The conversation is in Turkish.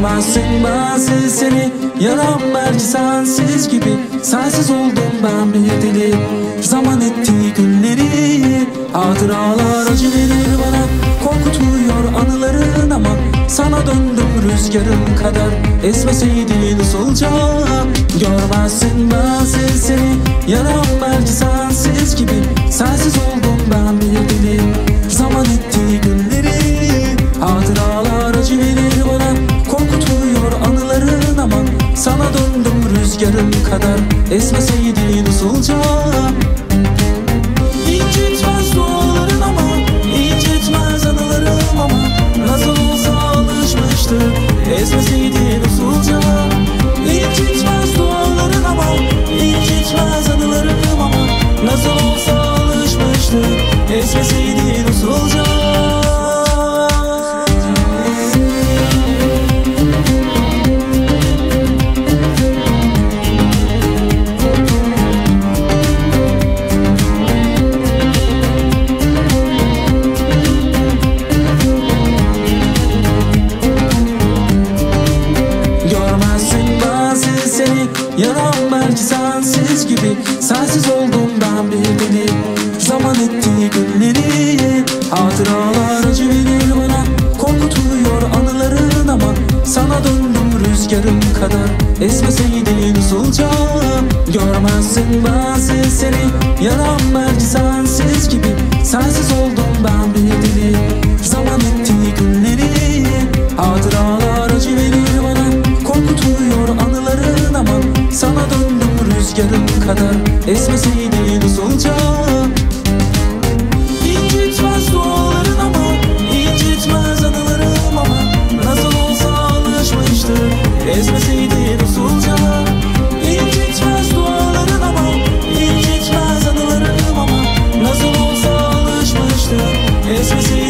Görmezsin bensiz seni, yaram belki sensiz gibi. Sensiz oldum ben bir deli. Zaman ettiği günleri, hatıralar acı verir bana. Korkutuyor anıların ama sana döndüm rüzgarım kadar. Esmeseydin usulca. Görmezsin bensiz seni, yaram belki sensiz gibi. Sensiz oldum ben bir deli. Zaman ettiği günleri, hatıralar acı verir bana. Korkutuyor anıların ama sana döndüm rüzgarım kadar. Esmeseydin usulca. İncitmez duaların ama incitmez anılarım ama nasıl olsa alışmıştık. Esmeseydin usulca. İncitmez duaların ama incitmez anılarım ama nasıl olsa alışmıştık. Esmeseydin usulca. Yaram belki sensiz gibi. Sensiz oldum ben bir deli. Zaman ettiği günleri, hatıralar acı verir bana. Korkutuyor anıların ama sana döndüm rüzgarım kadar. Esmeseydin usulca. Görmezsin bensiz seni, yaram belki sensiz gibi. Sensiz oldum ben bir deli. Zaman ettiği günleri, hatıralar acı verir bana. Korkutuyor anıların ama sana döndüm rüzgarım kadar. Esmeseydin usulca. İncitmez duaların ama incitmez anılarım ama nasıl olsa alışmıştık. Esmeseydin usulca. İncitmez duaların ama incitmez anılarım ama nasıl olsa alışmıştık. Esmeseydin